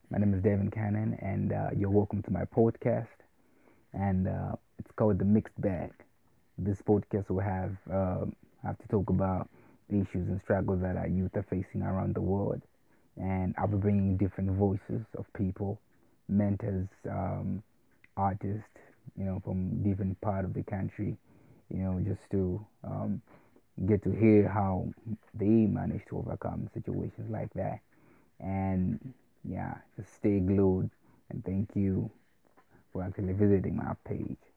My name is Devin Cannon, and you're welcome to my podcast. And it's called The Mixed Bag. This podcast will have to talk about the issues and struggles that our youth are facing around the world. And I'll be bringing different voices of people, mentors, artists, from different part of the country, just to get to hear how they manage to overcome situations like that. And yeah, just stay glued. And thank you for actually visiting my page.